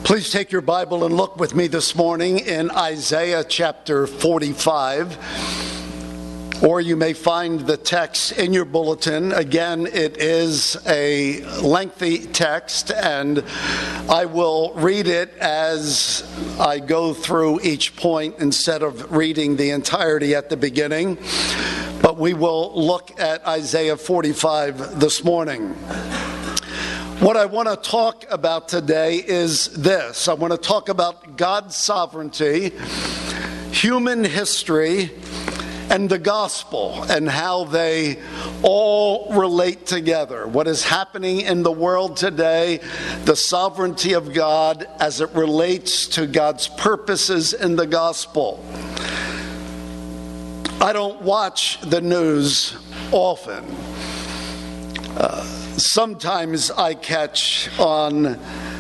Please take your Bible and look with me this morning in Isaiah chapter 45, or you may find the text in your bulletin. Again, it is a lengthy text, and I will read it as I go through each point instead of reading the entirety at the beginning. But we will look at Isaiah 45 this morning. What I want to talk about today is this. I want to talk about God's sovereignty, human history, and the gospel, and how they all relate together. What is happening in the world today, the sovereignty of God as it relates to God's purposes in the gospel. I don't watch the news often. Sometimes I catch on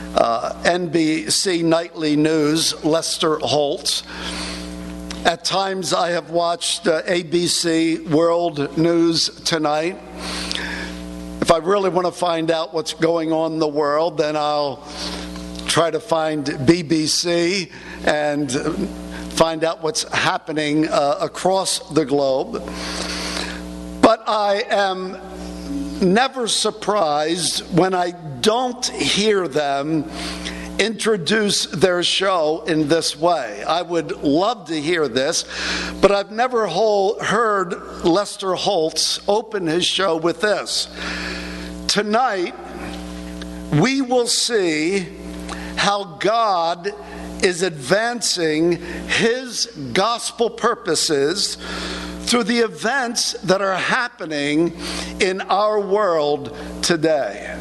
NBC Nightly News Lester Holt. At times I have watched ABC World News Tonight. If I really want to find out what's going on in the world, then I'll try to find BBC and find out what's happening across the globe. But I am never surprised when I don't hear them introduce their show in this way. I would love to hear this, but I've never heard Lester Holt open his show with this. Tonight, we will see how God is advancing His gospel purposes through the events that are happening in our world today.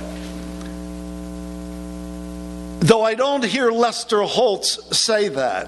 Though I don't hear Lester Holt say that,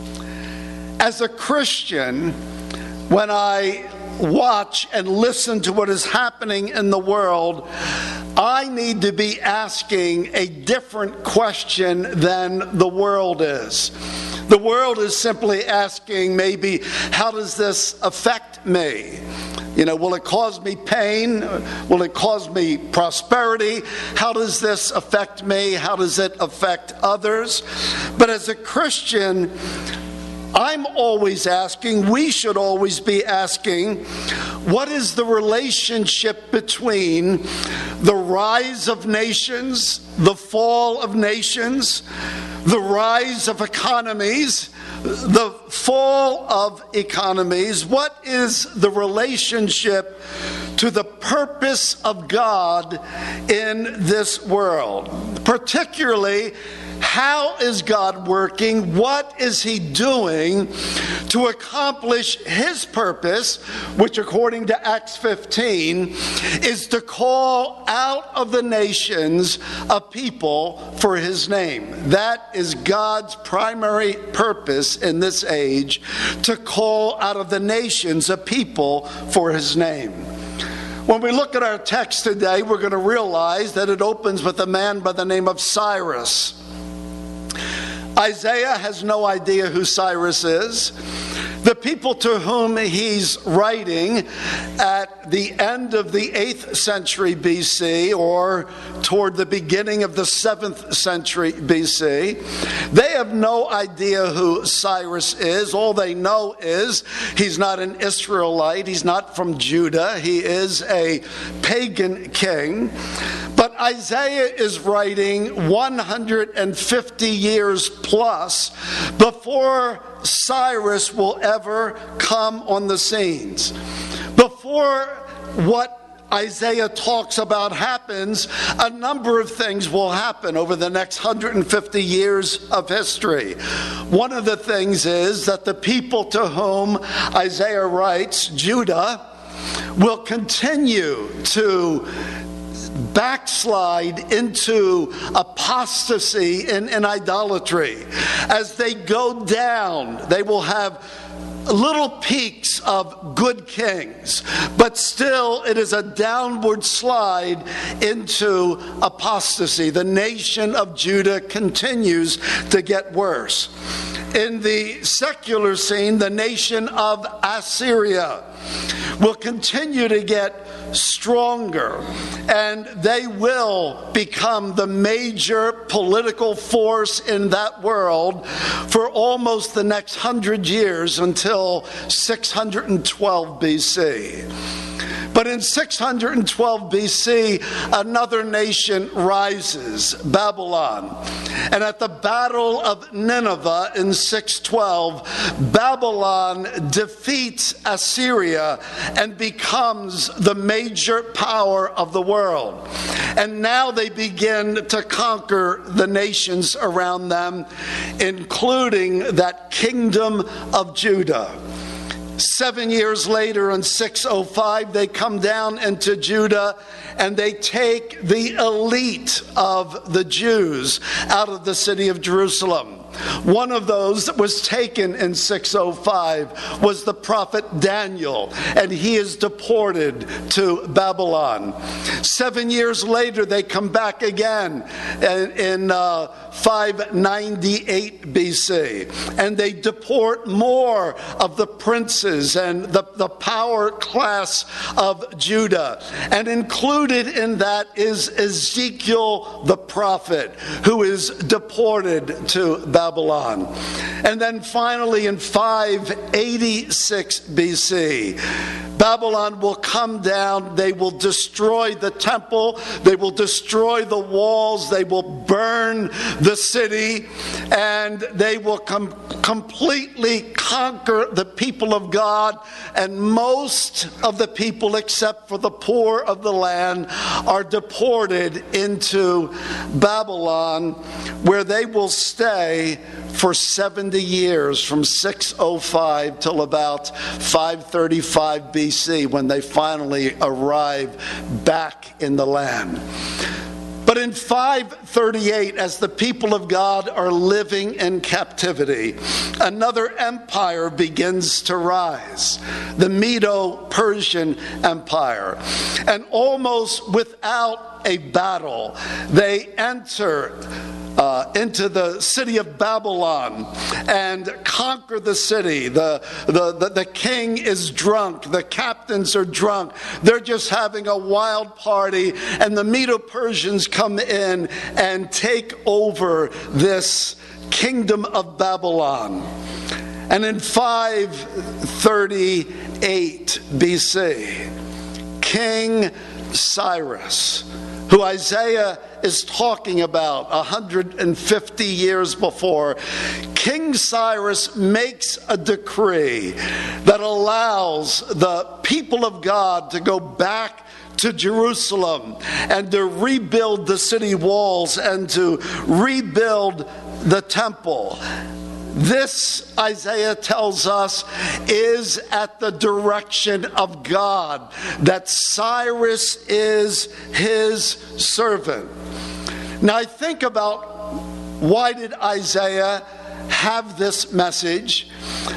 as a Christian, when I watch and listen to what is happening in the world, I need to be asking a different question than the world is. The world is simply asking maybe, how does this affect me? Will it cause me pain? Will it cause me prosperity? How does this affect me? How does it affect others? But as a Christian, I'm always asking, we should always be asking, what is the relationship between the rise of nations, the fall of nations, the rise of economies, the fall of economies? What is the relationship to the purpose of God in this world? Particularly, how is God working? What is He doing to accomplish His purpose, which according to Acts 15 is to call out of the nations a people for His name? That is God's primary purpose in this age, to call out of the nations a people for His name. When we look at our text today, we're going to realize that it opens with a man by the name of Cyrus. Isaiah has no idea who Cyrus is. The people to whom he's writing at the end of the 8th century BC or toward the beginning of the 7th century BC, they have no idea who Cyrus is. All they know is he's not an Israelite. He's not from Judah. He is a pagan king. But Isaiah is writing 150 years plus before Cyrus will ever come on the scenes. Before what Isaiah talks about happens, a number of things will happen over the next 150 years of history. One of the things is that the people to whom Isaiah writes, Judah, will continue to backslide into apostasy and idolatry. As they go down, they will have little peaks of good kings, but still it is a downward slide into apostasy. The nation of Judah continues to get worse. In the secular scene, the nation of Assyria will continue to get stronger, and they will become the major political force in that world for almost the next 100 years until 612 BC. But in 612 BC, another nation rises, Babylon. And at the Battle of Nineveh in 612, Babylon defeats Assyria and becomes the major power of the world. And now they begin to conquer the nations around them, including that kingdom of Judah. 7 years later, in 605, they come down into Judah and they take the elite of the Jews out of the city of Jerusalem. One of those that was taken in 605 was the prophet Daniel, and he is deported to Babylon. 7 years later, they come back again in 598 BC, and they deport more of the princes and the power class of Judah. And included in that is Ezekiel the prophet, who is deported to Babylon. And then finally in 586 BC, Babylon will come down. They will destroy the temple. They will destroy the walls. They will burn the city. And they will completely conquer the people of God. And most of the people, except for the poor of the land, are deported into Babylon, where they will stay for 70 years, from 605 till about 535 BC, when they finally arrive back in the land. But in 538, as the people of God are living in captivity, another empire begins to rise, the Medo-Persian Empire. And almost without a battle, they enter into the city of Babylon and conquer the city. The king is drunk. The captains are drunk. They're just having a wild party. And the Medo-Persians come in and take over this kingdom of Babylon. And in 538 BC, King Cyrus, who Isaiah is talking about 150 years before, King Cyrus makes a decree that allows the people of God to go back to Jerusalem and to rebuild the city walls and to rebuild the temple. This, Isaiah tells us, is at the direction of God, that Cyrus is his servant. Now I think about, why did Isaiah have this message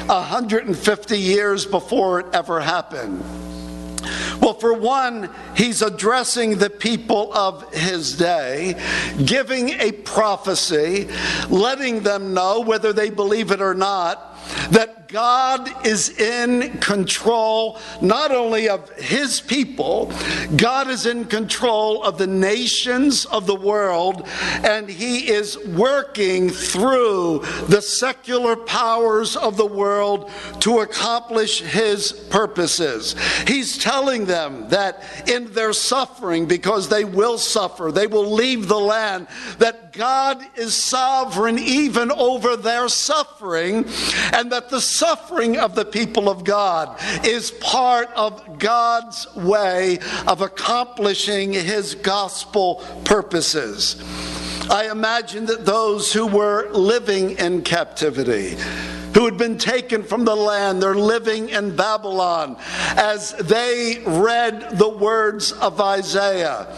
150 years before it ever happened? Well, for one, he's addressing the people of his day, giving a prophecy, letting them know, whether they believe it or not, that God is in control not only of his people, God is in control of the nations of the world, and he is working through the secular powers of the world to accomplish his purposes. He's telling them that in their suffering, because they will suffer, they will leave the land, that God is sovereign even over their suffering, and that the suffering of the people of God is part of God's way of accomplishing his gospel purposes. I imagine that those who were living in captivity, who had been taken from the land, they're living in Babylon, as they read the words of Isaiah,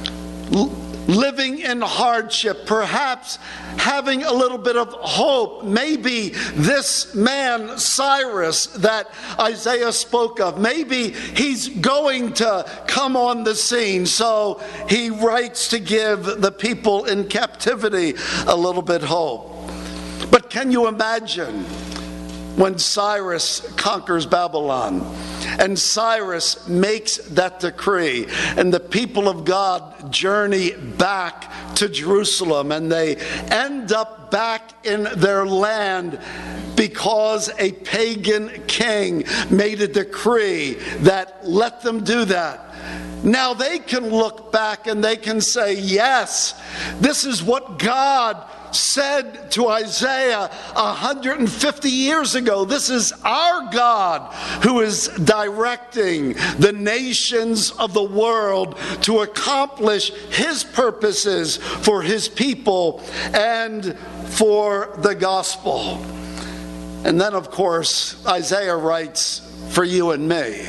living in hardship, perhaps having a little bit of hope. Maybe this man, Cyrus, that Isaiah spoke of, maybe he's going to come on the scene. So he writes to give the people in captivity a little bit hope. But can you imagine when Cyrus conquers Babylon. And Cyrus makes that decree, and the people of God journey back to Jerusalem, and they end up back in their land because a pagan king made a decree that let them do that. Now they can look back and they can say, yes, this is what God said to Isaiah 150 years ago. This is our God who is directing the nations of the world to accomplish His purposes for His people and for the gospel. And then, of course, Isaiah writes for you and me.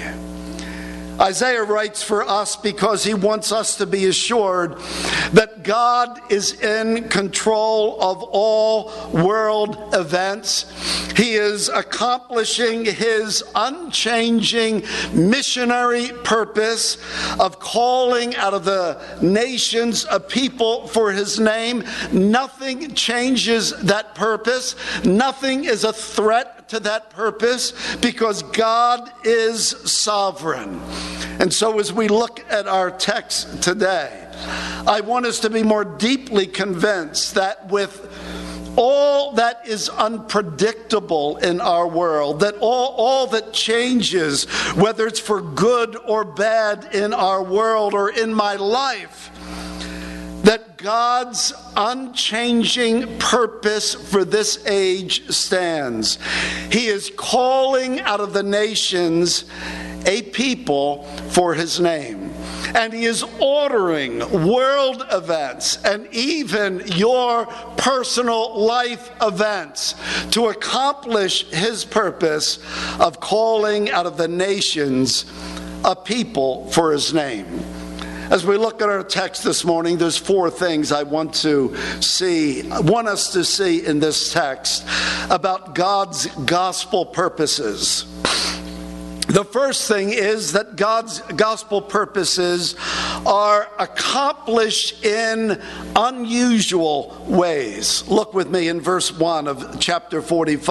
Isaiah writes for us because he wants us to be assured that God is in control of all world events. He is accomplishing His unchanging missionary purpose of calling out of the nations a people for His name. Nothing changes that purpose. Nothing is a threat to that purpose because God is sovereign. And so as we look at our text today, I want us to be more deeply convinced that with all that is unpredictable in our world, that all that changes, whether it's for good or bad in our world or in my life, that God's unchanging purpose for this age stands. He is calling out of the nations a people for His name. And He is ordering world events and even your personal life events to accomplish His purpose of calling out of the nations a people for His name. As we look at our text this morning, there's four things I want us to see in this text about God's gospel purposes. The first thing is that God's gospel purposes are accomplished in unusual ways. Look with me in verse 1 of chapter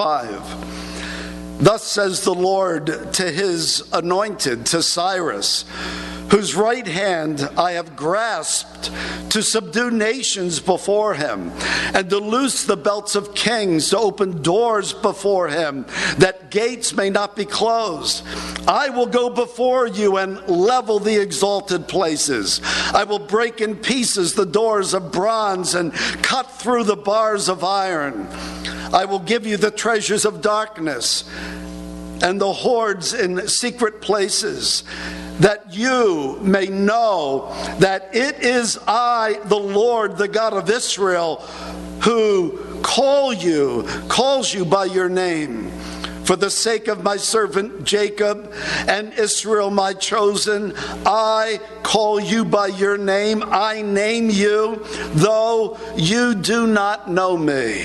45. Thus says the Lord to His anointed, to Cyrus, whose right hand I have grasped to subdue nations before him, and to loose the belts of kings, to open doors before him, that gates may not be closed. I will go before you and level the exalted places. I will break in pieces the doors of bronze and cut through the bars of iron. I will give you the treasures of darkness and the hoards in secret places, that you may know that it is I, the Lord, the God of Israel, who calls you by your name. For the sake of my servant Jacob and Israel, my chosen, I call you by your name. I name you, though you do not know me.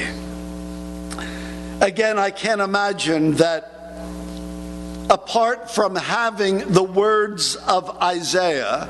Again, I can't imagine that apart from having the words of Isaiah,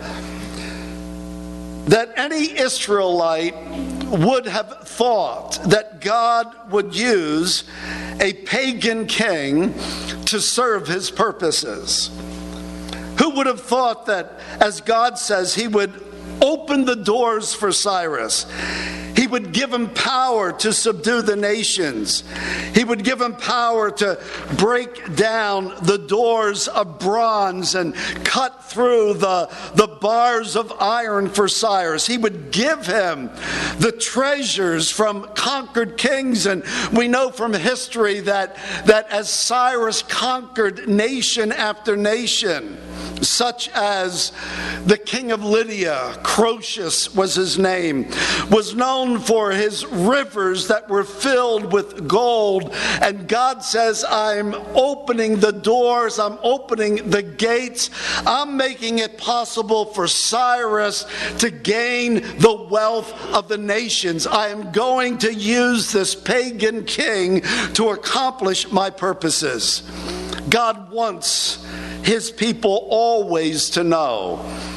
that any Israelite would have thought that God would use a pagan king to serve His purposes. Who would have thought that, as God says, He would open the doors for Cyrus? He would give him power to subdue the nations. He would give him power to break down the doors of bronze and cut through the bars of iron for Cyrus. He would give him the treasures from conquered kings. And we know from history that as Cyrus conquered nation after nation, such as the king of Lydia, Croesus was his name, was known for his rivers that were filled with gold. And God says, I'm opening the doors, I'm opening the gates, I'm making it possible for Cyrus to gain the wealth of the nations. I am going to use this pagan king to accomplish my purposes. God wants His people always to know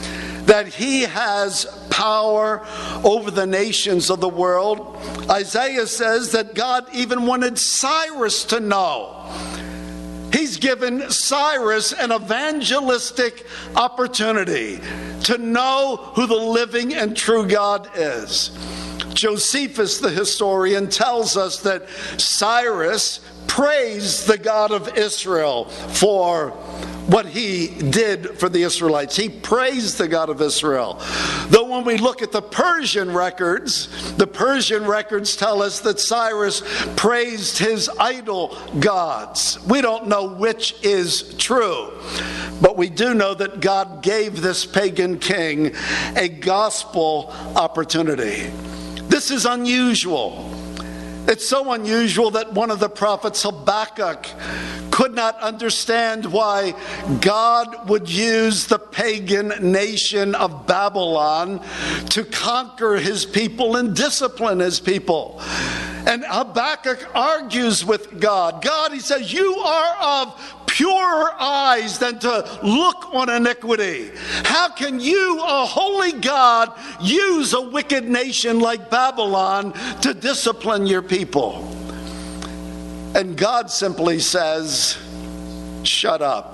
that he has power over the nations of the world. Isaiah says that God even wanted Cyrus to know. He's given Cyrus an evangelistic opportunity to know who the living and true God is. Josephus, the historian, tells us that Cyrus praised the God of Israel for what he did for the Israelites. He praised the God of Israel. Though when we look at the Persian records tell us that Cyrus praised his idol gods. We don't know which is true, but we do know that God gave this pagan king a gospel opportunity. This is unusual. It's so unusual that one of the prophets, Habakkuk, could not understand why God would use the pagan nation of Babylon to conquer his people and discipline his people. And Habakkuk argues with God. God, he says, you are of purer eyes than to look on iniquity. How can you, a holy God, use a wicked nation like Babylon to discipline your people? And God simply says, shut up.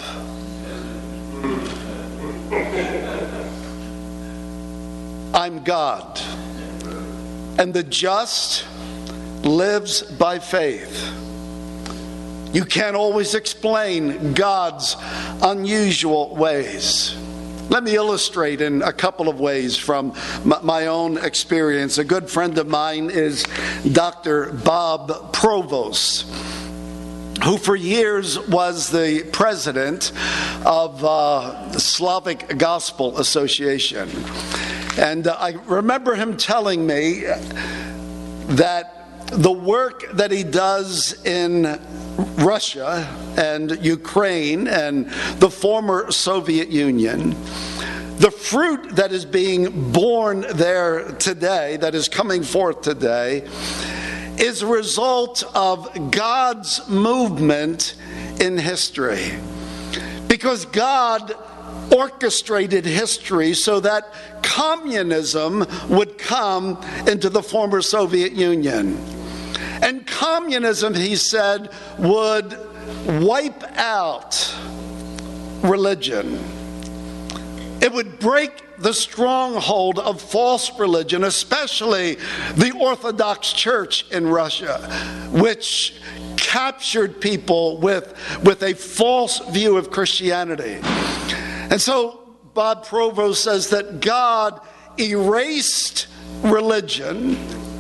I'm God. And the just lives by faith. You can't always explain God's unusual ways. Let me illustrate in a couple of ways from my own experience. A good friend of mine is Dr. Bob Provost, who for years was the president of the Slavic Gospel Association. And I remember him telling me that the work that he does in Russia and Ukraine and the former Soviet Union, the fruit that is being born there today, that is coming forth today, is a result of God's movement in history. Because God orchestrated history so that communism would come into the former Soviet Union. And communism, he said, would wipe out religion. It would break the stronghold of false religion, especially the Orthodox Church in Russia, which captured people with a false view of Christianity. And so Bob Provost says that God erased religion.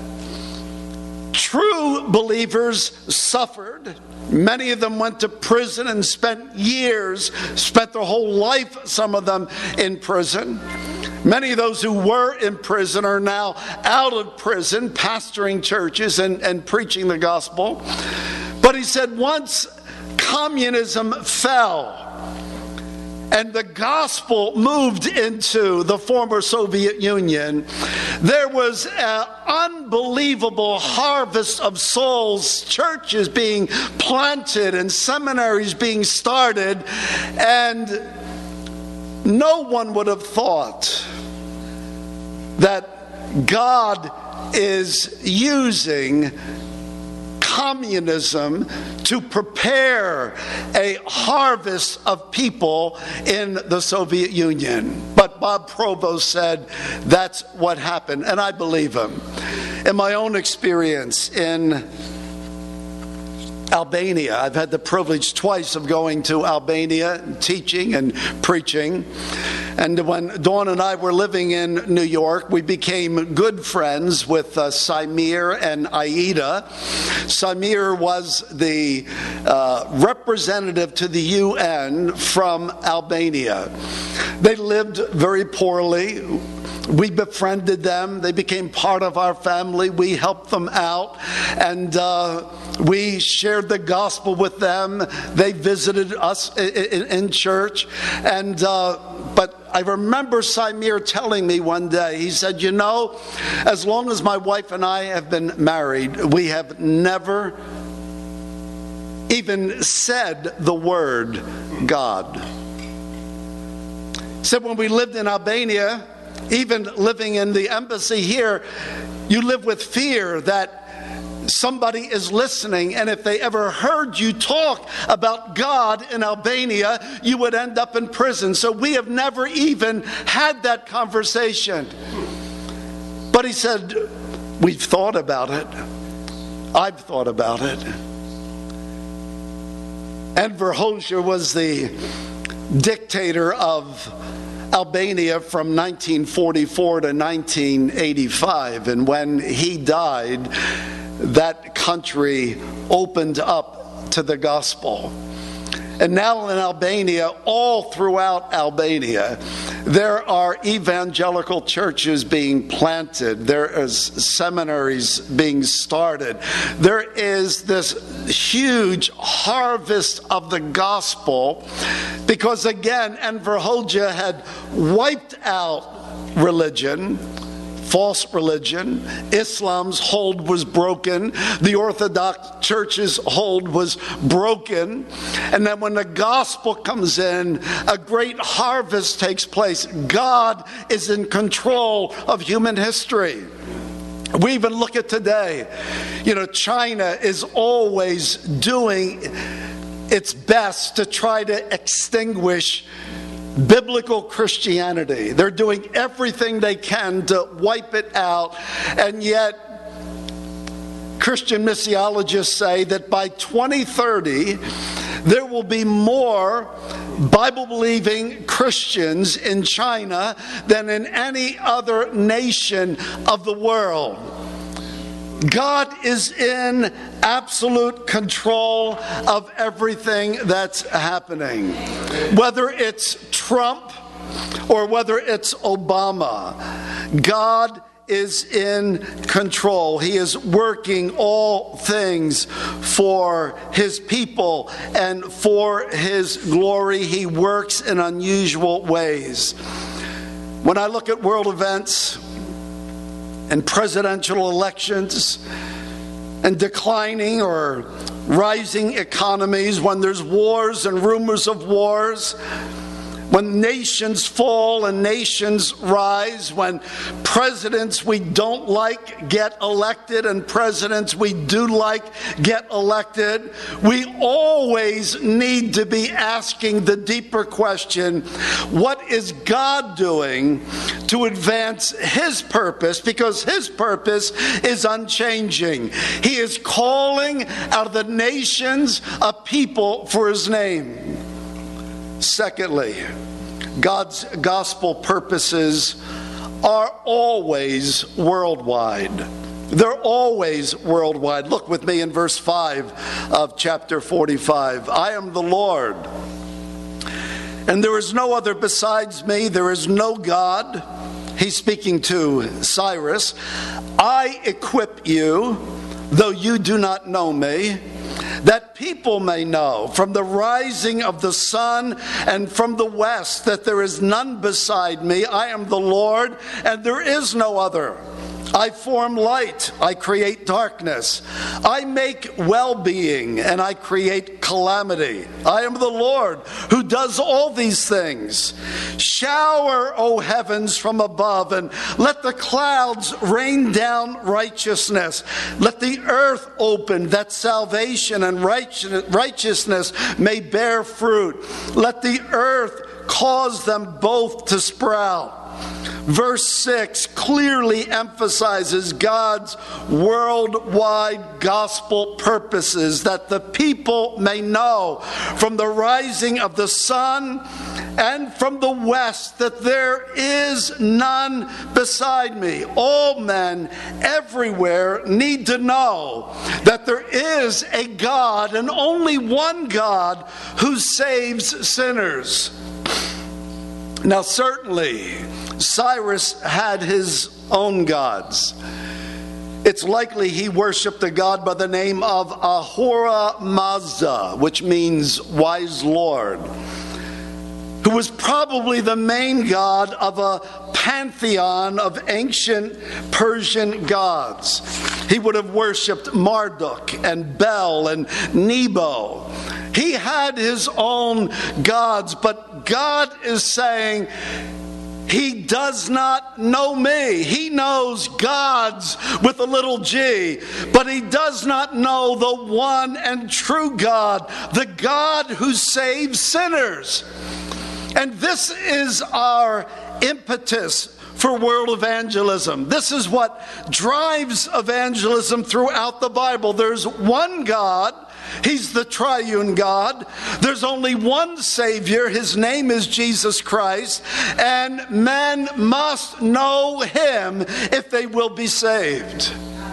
True believers suffered. Many of them went to prison and spent their whole life, some of them, in prison. Many of those who were in prison are now out of prison, pastoring churches and preaching the gospel. But he said once communism fell, and the gospel moved into the former Soviet Union, there was an unbelievable harvest of souls, churches being planted and seminaries being started, and no one would have thought that God is using communism to prepare a harvest of people in the Soviet Union. But Bob Provost said that's what happened, and I believe him. In my own experience in Albania, I've had the privilege twice of going to Albania and teaching and preaching. And when Dawn and I were living in New York, we became good friends with Samir and Aida. Samir was the representative to the UN from Albania. They lived very poorly. We befriended them. They became part of our family. We helped them out. And we shared the gospel with them. They visited us in church. And but I remember Samir telling me one day, he said, you know, as long as my wife and I have been married, we have never even said the word God. Said when we lived in Albania, even living in the embassy here, you live with fear that somebody is listening, and if they ever heard you talk about God in Albania, you would end up in prison. So we have never even had that conversation. But he said, we've thought about it. I've thought about it. Enver Hoxha was the dictator of Albania from 1944 to 1985, and when he died, that country opened up to the gospel. And now in Albania, all throughout Albania, there are evangelical churches being planted. There is seminaries being started. There is this huge harvest of the gospel because, again, Enver Hoxha had wiped out religion, false religion. Islam's hold was broken. The Orthodox Church's hold was broken. And then when the gospel comes in, a great harvest takes place. God is in control of human history. We even look at today. China is always doing its best to try to extinguish biblical Christianity. They're doing everything they can to wipe it out, and yet Christian missiologists say that by 2030 there will be more Bible-believing Christians in China than in any other nation of the world. God is in absolute control of everything that's happening. Whether it's Trump or whether it's Obama, God is in control. He is working all things for His people and for His glory. He works in unusual ways. When I look at world events and presidential elections and declining or rising economies, when there's wars and rumors of wars, when nations fall and nations rise, when presidents we don't like get elected and presidents we do like get elected, we always need to be asking the deeper question, what is God doing to advance His purpose? Because His purpose is unchanging. He is calling out of the nations a people for His name. Secondly, God's gospel purposes are always worldwide. They're always worldwide. Look with me in verse 5 of chapter 45. I am the Lord, and there is no other besides me. There is no God. He's speaking to Cyrus. I equip you, though you do not know me, that people may know from the rising of the sun and from the west that there is none beside me. I am the Lord, and there is no other. I form light, I create darkness. I make well-being, and I create calamity. I am the Lord who does all these things. Shower, O heavens, from above, and let the clouds rain down righteousness. Let the earth open, that salvation and righteousness may bear fruit. Let the earth cause them both to sprout. Verse 6 clearly emphasizes God's worldwide gospel purposes, that the people may know from the rising of the sun and from the west that there is none beside me. All men everywhere need to know that there is a God, and only one God, who saves sinners. Now certainly Cyrus had his own gods. It's likely he worshipped a god by the name of Ahura Mazda, which means wise Lord, who was probably the main god of a pantheon of ancient Persian gods. He would have worshipped Marduk and Bel and Nebo. He had his own gods, but but God is saying, he does not know me. He knows God's with a little g, but he does not know the one and true God, the God who saves sinners. And this is our impetus for world evangelism. This is what drives evangelism throughout the Bible. There's one God. He's the triune God. There's only one Savior. His name is Jesus Christ. And men must know him if they will be saved.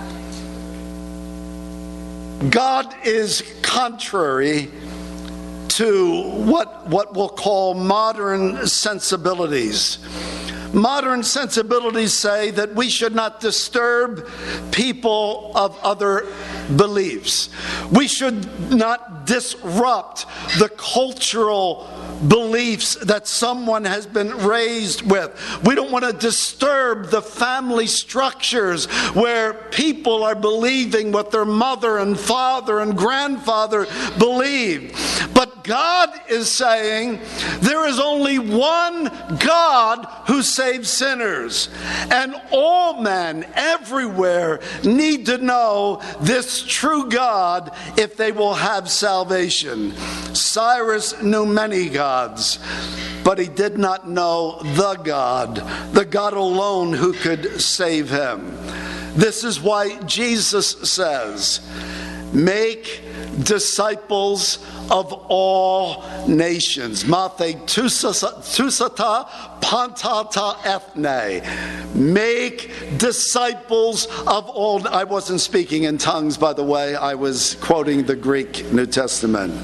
God is contrary to what we'll call modern sensibilities. Modern sensibilities say that we should not disturb people of other beliefs. We should not disrupt the cultural beliefs that someone has been raised with. We don't want to disturb the family structures where people are believing what their mother and father and grandfather believed. But God is saying there is only one God who saves sinners. And all men everywhere need to know this true God if they will have salvation. Cyrus knew many gods, but he did not know the God alone who could save him. This is why Jesus says, make disciples of all nations. Mathe tusata pantata ethne. Make disciples of all. I wasn't speaking in tongues, by the way. I was quoting the Greek New Testament.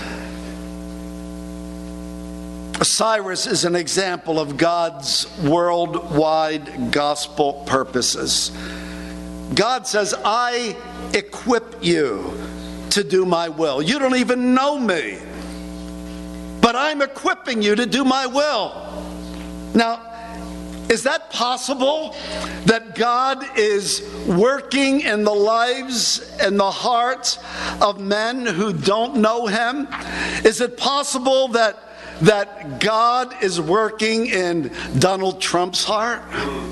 Cyrus is an example of God's worldwide gospel purposes. God says, I equip you to do my will. You don't even know me, but I'm equipping you to do my will. Now, is that possible? That God is working in the lives and the hearts of men who don't know him? Is it possible that God is working in Donald Trump's heart?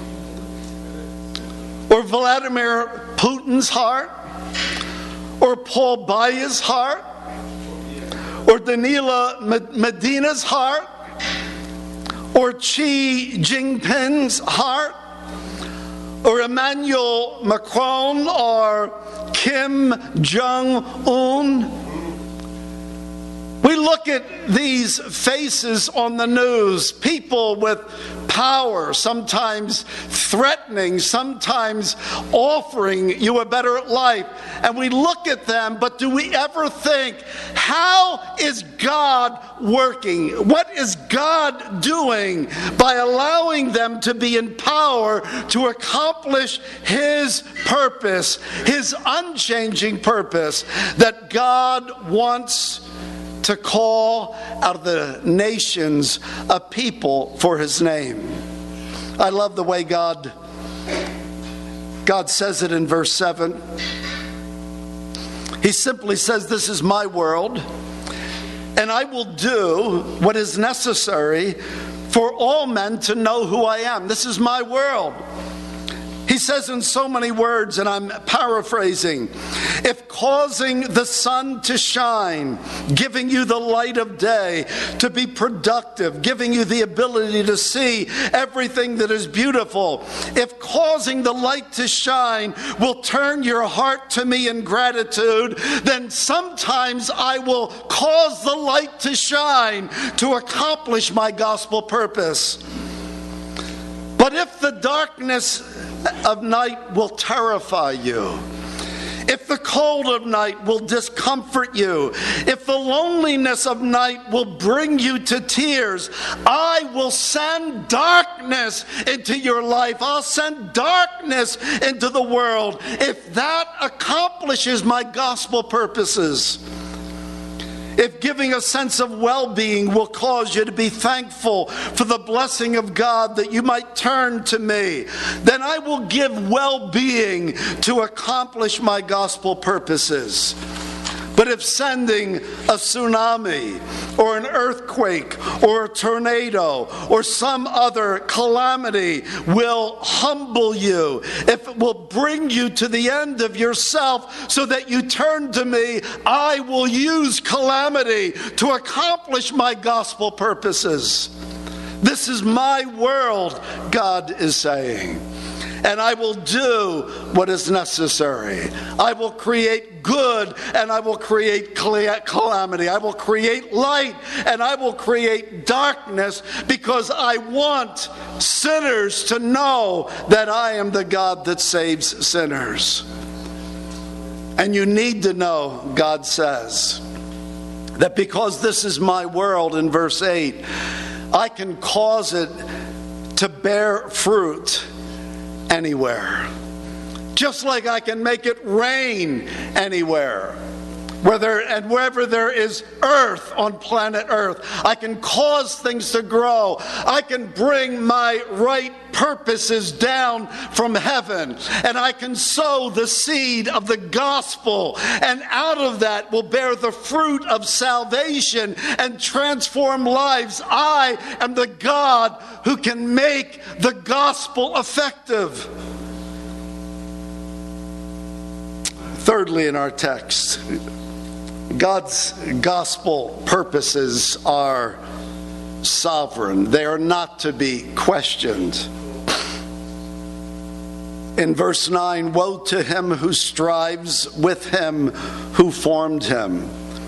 Or Vladimir Putin's heart? Or Paul Biya's heart? Or Danila Medina's heart? Or Xi Jinping's heart? Or Emmanuel Macron? Or Kim Jong-un? We look at these faces on the news, people with power, sometimes threatening, sometimes offering you a better life. And we look at them, but do we ever think, how is God working? What is God doing by allowing them to be in power to accomplish his purpose, his unchanging purpose that God wants to call out of the nations a people for his name? I love the way God says it in verse 7. He simply says, this is my world, and I will do what is necessary for all men to know who I am. This is my world. He says in so many words, and I'm paraphrasing, if causing the sun to shine, giving you the light of day, to be productive, giving you the ability to see everything that is beautiful, if causing the light to shine will turn your heart to me in gratitude, then sometimes I will cause the light to shine to accomplish my gospel purpose. But if the darkness of night will terrify you, if the cold of night will discomfort you, if the loneliness of night will bring you to tears, I will send darkness into your life. I'll send darkness into the world if that accomplishes my gospel purposes. If giving a sense of well-being will cause you to be thankful for the blessing of God that you might turn to me, then I will give well-being to accomplish my gospel purposes. But if sending a tsunami or an earthquake or a tornado or some other calamity will humble you, if it will bring you to the end of yourself so that you turn to me, I will use calamity to accomplish my gospel purposes. This is my world, God is saying. And I will do what is necessary. I will create good and I will create calamity. I will create light and I will create darkness, because I want sinners to know that I am the God that saves sinners. And you need to know, God says, that because this is my world, in verse 8, I can cause it to bear fruit anywhere. Just like I can make it rain anywhere. Wherever there is earth on planet Earth, I can cause things to grow. I can bring my right purposes down from heaven, and I can sow the seed of the gospel, and out of that will bear the fruit of salvation and transform lives. I am the God who can make the gospel effective. Thirdly, in our text, God's gospel purposes are sovereign. They are not to be questioned. In verse 9, woe to him who strives with him who formed him.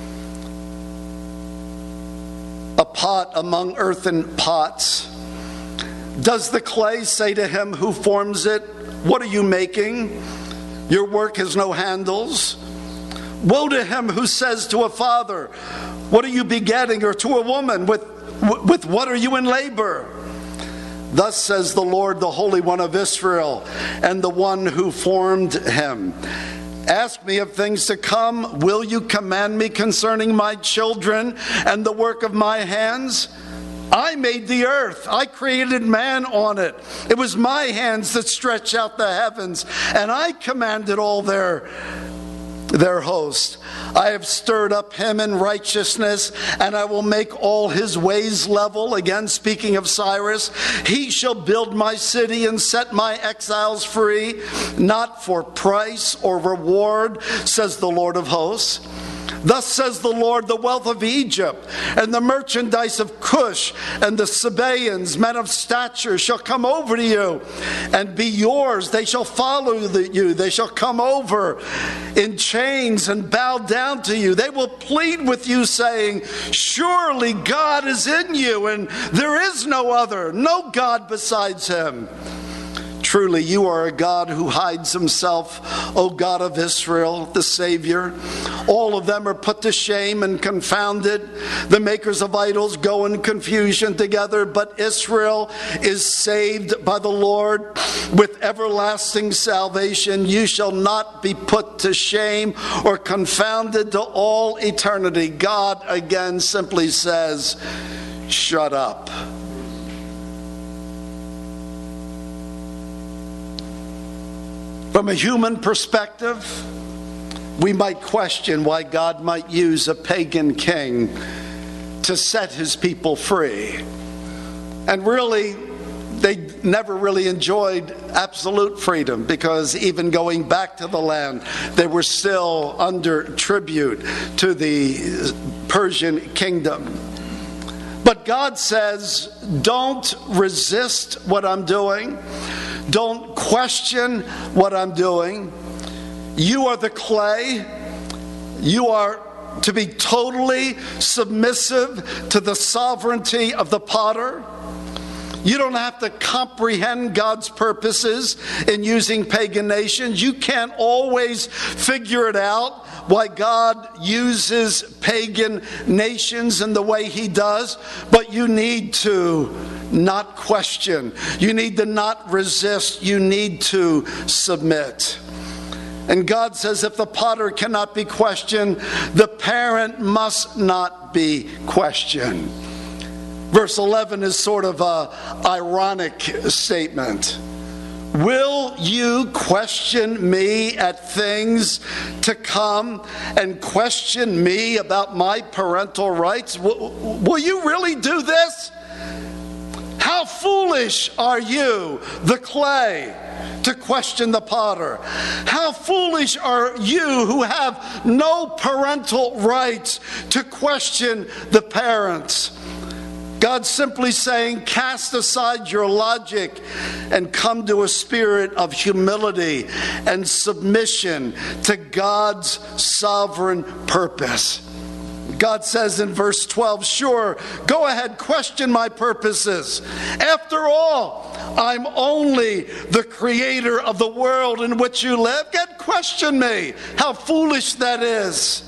A pot among earthen pots. Does the clay say to him who forms it, what are you making? Your work has no handles. Woe to him who says to a father, what are you begetting? Or to a woman, with what are you in labor? Thus says the Lord, the Holy One of Israel, and the one who formed him. Ask me of things to come. Will you command me concerning my children and the work of my hands? I made the earth. I created man on it. It was my hands that stretched out the heavens, and I commanded all their host. I have stirred up him in righteousness, and I will make all his ways level. Again, speaking of Cyrus, he shall build my city and set my exiles free, not for price or reward, says the Lord of hosts. Thus says the Lord, the wealth of Egypt and the merchandise of Cush and the Sabaeans, men of stature, shall come over to you and be yours. They shall follow you. They shall come over in chains and bow down to you. They will plead with you, saying, surely God is in you, and there is no other, no God besides him. Truly, you are a God who hides himself, O God of Israel, the Savior. All of them are put to shame and confounded. The makers of idols go in confusion together, but Israel is saved by the Lord with everlasting salvation. You shall not be put to shame or confounded to all eternity. God again simply says, shut up. From a human perspective, we might question why God might use a pagan king to set his people free. And really, they never really enjoyed absolute freedom, because even going back to the land, they were still under tribute to the Persian kingdom. But God says, don't resist what I'm doing. Don't question what I'm doing. You are the clay. You are to be totally submissive to the sovereignty of the potter. You don't have to comprehend God's purposes in using pagan nations. You can't always figure it out why God uses pagan nations in the way he does, but you need to not question. You need to not resist. You need to submit. And God says if the potter cannot be questioned, the parent must not be questioned. Verse 11 is sort of an ironic statement. Will you question me at things to come and question me about my parental rights? Will you really do this? How foolish are you, the clay, to question the potter? How foolish are you who have no parental rights to question the parents? God's simply saying, cast aside your logic and come to a spirit of humility and submission to God's sovereign purpose. God says in verse 12, sure, go ahead, question my purposes. After all, I'm only the creator of the world in which you live. Question me. How foolish that is.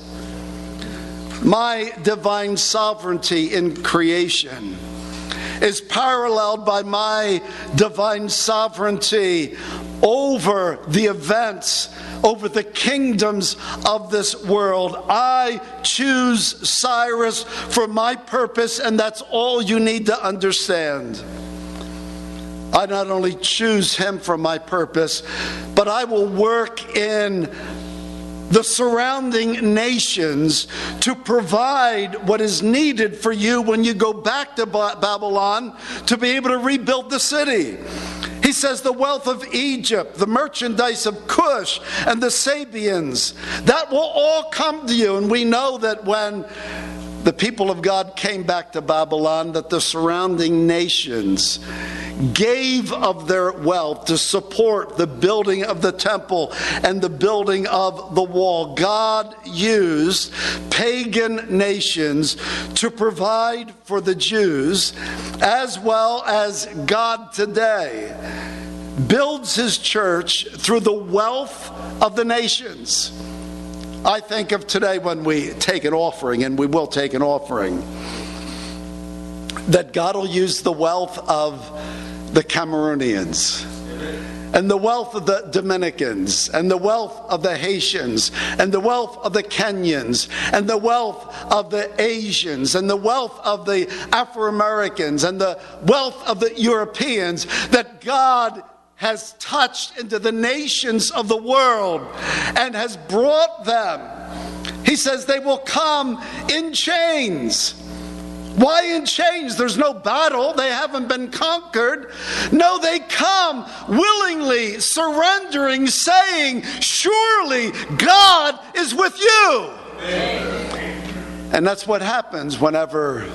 My divine sovereignty in creation is paralleled by my divine sovereignty over the events, over the kingdoms of this world. I choose Cyrus for my purpose, and that's all you need to understand. I not only choose him for my purpose, but I will work in the surrounding nations to provide what is needed for you when you go back to Babylon to be able to rebuild the city. He says the wealth of Egypt, the merchandise of Cush, and the Sabians, that will all come to you. And we know that when the people of God came back to Babylon, that the surrounding nations gave of their wealth to support the building of the temple and the building of the wall. God used pagan nations to provide for the Jews, as well as God today builds his church through the wealth of the nations. I think of today when we take an offering, and we will take an offering, that God will use the wealth of the Cameroonians, and the wealth of the Dominicans, and the wealth of the Haitians, and the wealth of the Kenyans, and the wealth of the Asians, and the wealth of the Afro-Americans, and the wealth of the Europeans, that God has touched into the nations of the world and has brought them. He says they will come in chains. Why in chains? There's no battle. They haven't been conquered. No, they come willingly, surrendering, saying, surely God is with you. And that's what happens whenever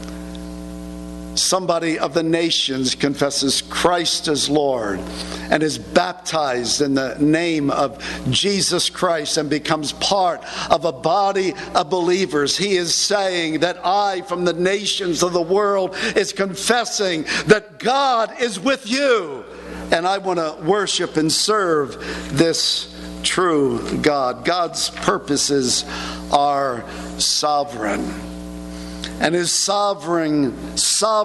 somebody of the nations confesses Christ as Lord and is baptized in the name of Jesus Christ and becomes part of a body of believers. He is saying that I, from the nations of the world, is confessing that God is with you. And I want to worship and serve this true God. God's purposes are sovereign. And his sovereign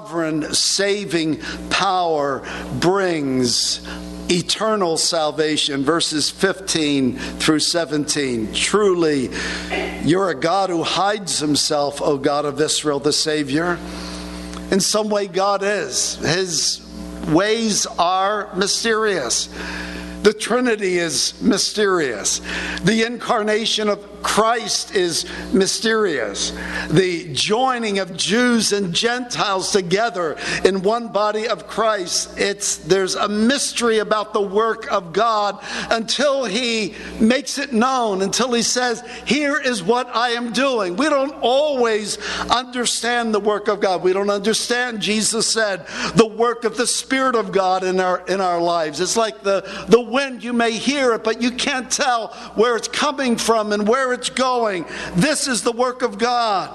saving power brings eternal salvation. Verses 15 through 17. Truly, you're a God who hides himself, O God of Israel, the Savior. In some way, God is. His ways are mysterious. The Trinity is mysterious. The incarnation of Christ is mysterious. The joining of Jews and Gentiles together in one body of Christ, there's a mystery about the work of God until he makes it known, until he says, here is what I am doing. We don't always understand the work of God. We don't understand, Jesus said, the work of the Spirit of God in our lives. It's like the wind. You may hear it, but you can't tell where it's coming from and where it's going. This is the work of God.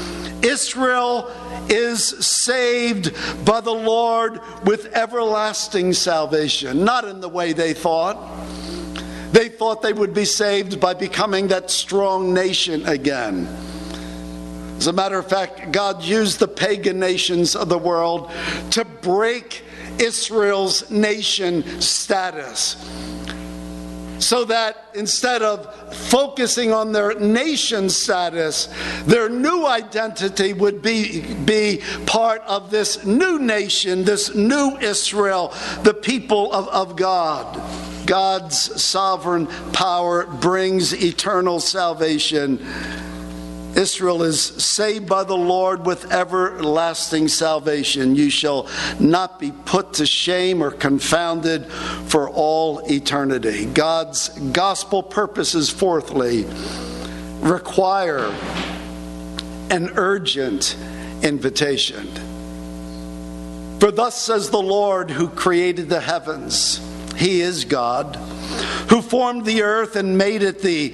Israel is saved by the Lord with everlasting salvation, not in the way they thought. They thought they would be saved by becoming that strong nation again. As a matter of fact, God used the pagan nations of the world to break Israel's nation status. so that instead of focusing on their nation status, their new identity would be part of this new nation, this new Israel, the people of God. God's sovereign power brings eternal salvation. Israel is saved by the Lord with everlasting salvation. You shall not be put to shame or confounded for all eternity. God's gospel purposes, fourthly, require an urgent invitation. For thus says the Lord who created the heavens, He is God, who formed the earth and made it the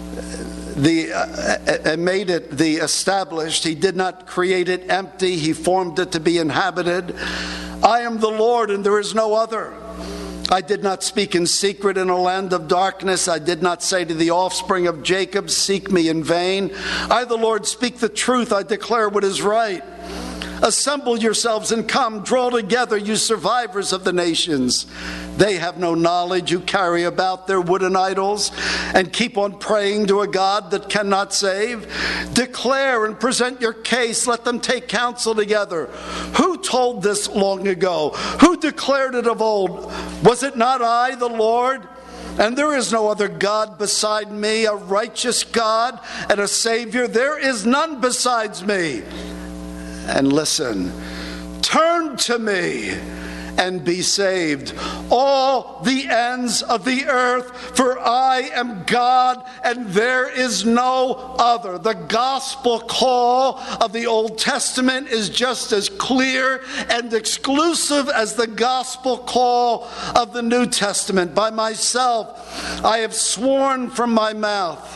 established. He did not create it empty. He formed it to be inhabited. I am the Lord, and there is no other. I did not speak in secret in a land of darkness. I did not say to the offspring of Jacob, seek me in vain. I, the Lord, speak the truth. I declare what is right. Assemble yourselves and come, draw together, you survivors of the nations. They have no knowledge who carry about their wooden idols and keep on praying to a God that cannot save. Declare and present your case. Let them take counsel together. Who told this long ago? Who declared it of old? Was it not I, the Lord? And there is no other God beside me, a righteous God and a Savior. There is none besides me. And listen, turn to me and be saved, all the ends of the earth, for I am God and there is no other. The gospel call of the Old Testament is just as clear and exclusive as the gospel call of the New Testament. By myself I have sworn from my mouth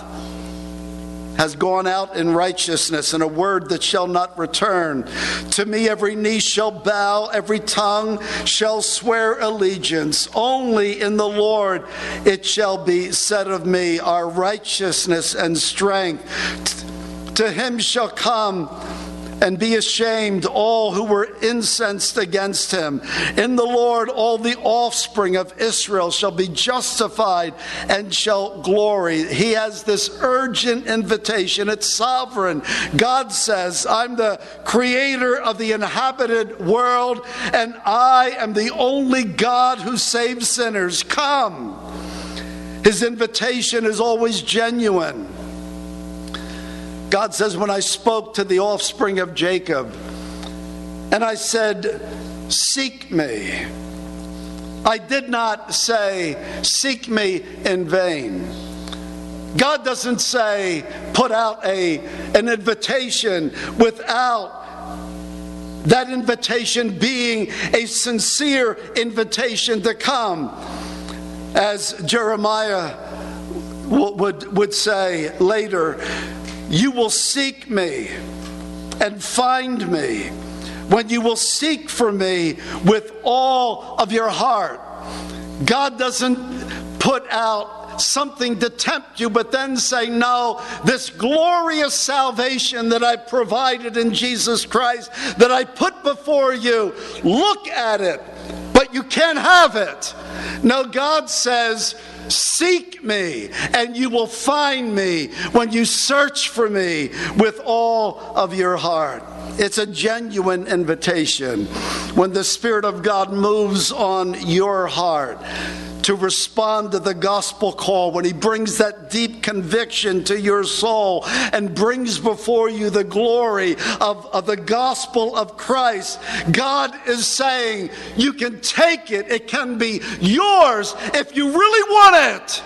has gone out in righteousness, and a word that shall not return. To me every knee shall bow, every tongue shall swear allegiance. Only in the Lord it shall be said of me, our righteousness and strength. To him shall come and be ashamed all who were incensed against him. In the Lord all the offspring of Israel shall be justified and shall glory. He has this urgent invitation. It's sovereign. God says, I'm the creator of the inhabited world, and I am the only God who saves sinners. Come. His invitation is always genuine. God says, when I spoke to the offspring of Jacob, and I said, seek me, I did not say, seek me in vain. God doesn't say, put out an invitation without that invitation being a sincere invitation to come. As Jeremiah would say later, you will seek me and find me when you will seek for me with all of your heart. God doesn't put out something to tempt you, but then say, no, this glorious salvation that I provided in Jesus Christ, that I put before you, look at it, but you can't have it. No, God says, seek me and you will find me when you search for me with all of your heart. It's a genuine invitation. When the Spirit of God moves on your heart to respond to the gospel call, when he brings that deep conviction to your soul and brings before you the glory of the gospel of Christ, God is saying, you can take it. It can be yours if you really want it.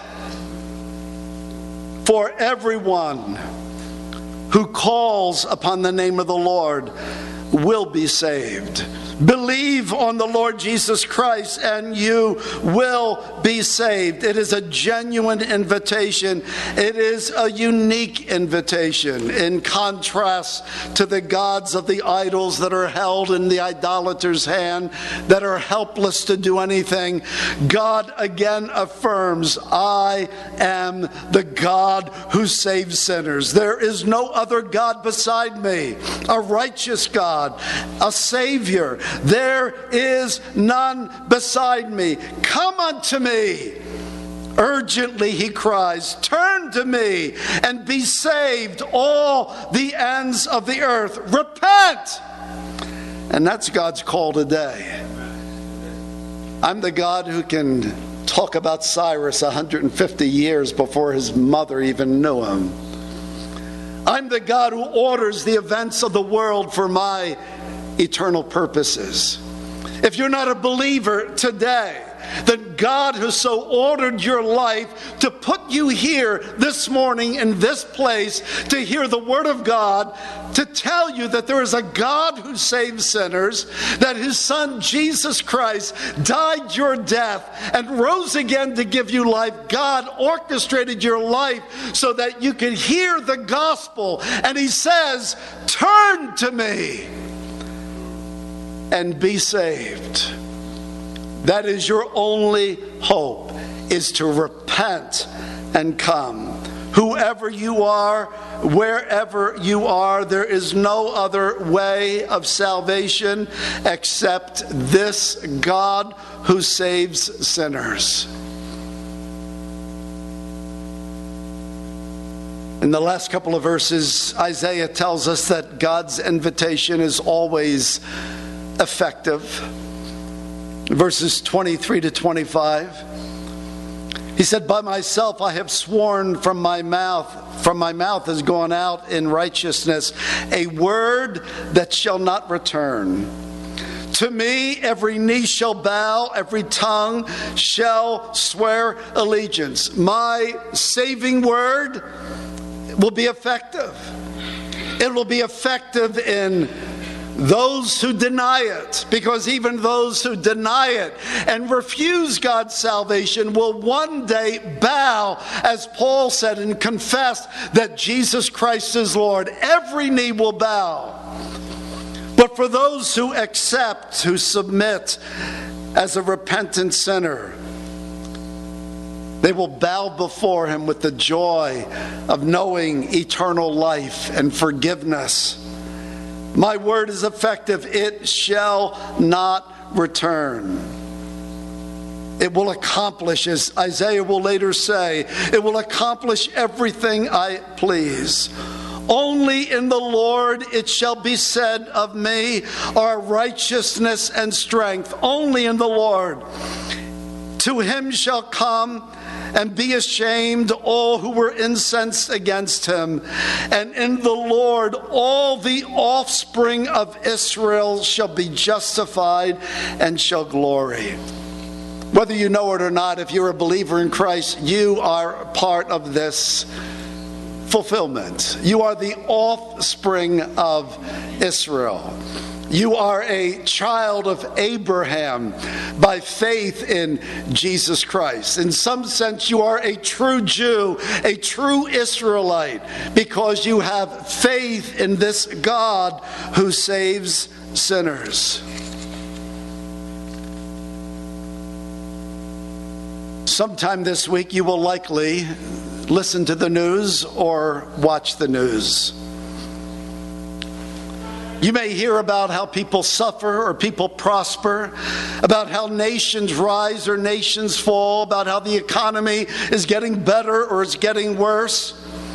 For everyone who calls upon the name of the Lord will be saved. Believe on the Lord Jesus Christ and you will be saved. It is a genuine invitation. It is a unique invitation in contrast to the gods of the idols that are held in the idolater's hand, that are helpless to do anything. God again affirms, I am the God who saves sinners. There is no other God beside me, a righteous God, a Savior. There is none beside me. Come unto me, Urgently he cries, "Turn to me and be saved, all the ends of the earth. Repent!" And that's God's call today. I'm the God who can talk about Cyrus 150 years before his mother even knew him. I'm the God who orders the events of the world for my eternal purposes. If you're not a believer today, then God has so ordered your life to put you here this morning in this place to hear the Word of God, to tell you that there is a God who saves sinners, that His Son Jesus Christ died your death and rose again to give you life. God orchestrated your life so that you could hear the gospel. And He says, "Turn to me and be saved." That is your only hope, is to repent and come. Whoever you are, wherever you are, there is no other way of salvation except this God who saves sinners. In the last couple of verses, Isaiah tells us that God's invitation is always effective. Verses 23 to 25. He said, "By myself I have sworn, from my mouth has gone out in righteousness a word that shall not return. To me every knee shall bow, every tongue shall swear allegiance." My saving word will be effective. It will be effective in those who deny it, because even those who deny it and refuse God's salvation will one day bow, as Paul said, and confess that Jesus Christ is Lord. Every knee will bow. But for those who accept, who submit as a repentant sinner, they will bow before Him with the joy of knowing eternal life and forgiveness. My word is effective. It shall not return. It will accomplish, as Isaiah will later say, it will accomplish everything I please. Only in the Lord it shall be said of me are righteousness and strength. Only in the Lord. To Him shall come and be ashamed all who were incensed against Him. And in the Lord all the offspring of Israel shall be justified and shall glory. Whether you know it or not, if you're a believer in Christ, you are part of this fulfillment. You are the offspring of Israel. You are a child of Abraham by faith in Jesus Christ. In some sense, you are a true Jew, a true Israelite, because you have faith in this God who saves sinners. Sometime this week, you will likely listen to the news or watch the news. You may hear about how people suffer or people prosper, about how nations rise or nations fall, about how the economy is getting better or it's getting worse.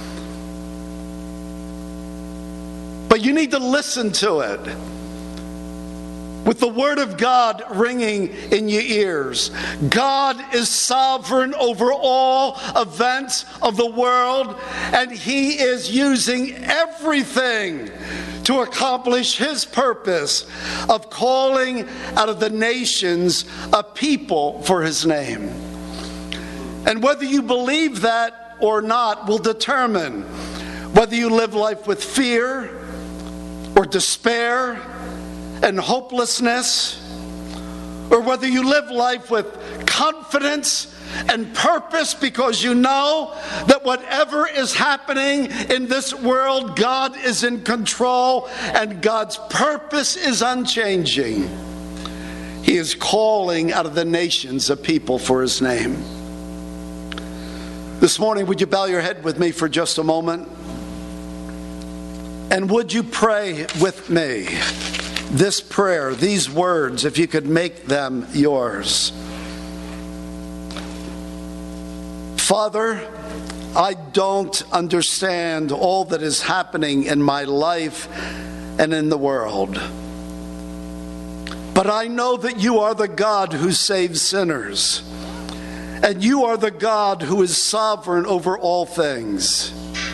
But you need to listen to it with the Word of God ringing in your ears. God is sovereign over all events of the world, and He is using everything to accomplish His purpose of calling out of the nations a people for His name. And whether you believe that or not will determine whether you live life with fear or despair and hopelessness, or whether you live life with confidence and purpose, because you know that whatever is happening in this world, God is in control and God's purpose is unchanging. He is calling out of the nations a people for His name. This morning, would you bow your head with me for just a moment? And would you pray with me this prayer, these words, if you could make them yours? Father, I don't understand all that is happening in my life and in the world. But I know that you are the God who saves sinners. And you are the God who is sovereign over all things.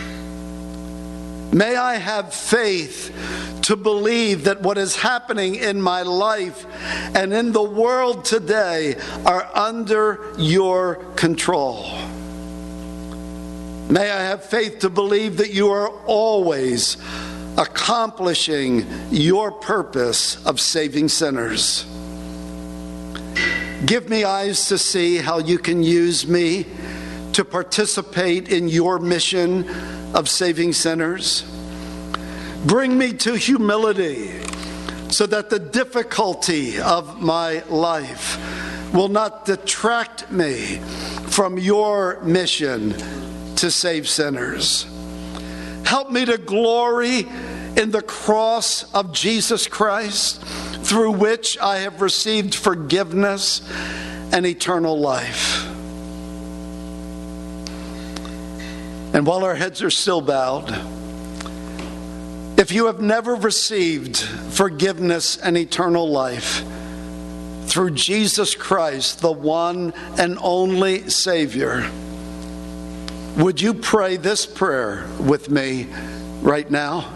May I have faith to believe that what is happening in my life and in the world today are under your control. May I have faith to believe that you are always accomplishing your purpose of saving sinners. Give me eyes to see how you can use me to participate in your mission of saving sinners. Bring me to humility so that the difficulty of my life will not detract me from your mission to save sinners. Help me to glory in the cross of Jesus Christ, through which I have received forgiveness and eternal life. And while our heads are still bowed, if you have never received forgiveness and eternal life through Jesus Christ, the one and only Savior, would you pray this prayer with me right now?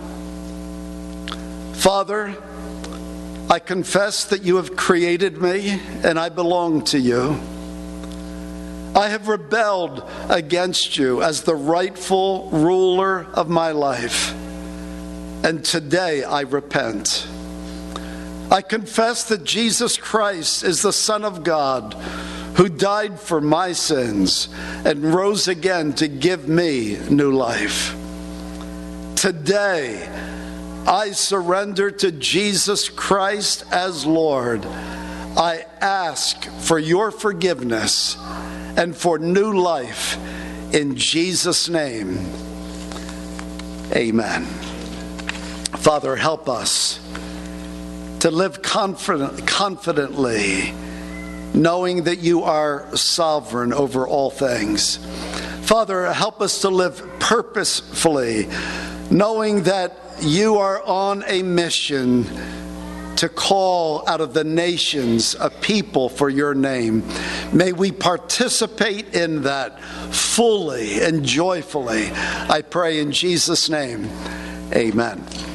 Father, I confess that you have created me and I belong to you. I have rebelled against you as the rightful ruler of my life. And today I repent. I confess that Jesus Christ is the Son of God who died for my sins and rose again to give me new life. Today, I surrender to Jesus Christ as Lord. I ask for your forgiveness and for new life in Jesus' name. Amen. Father, help us to live confidently, knowing that you are sovereign over all things. Father, help us to live purposefully, knowing that you are on a mission to call out of the nations a people for your name. May we participate in that fully and joyfully. I pray in Jesus' name. Amen.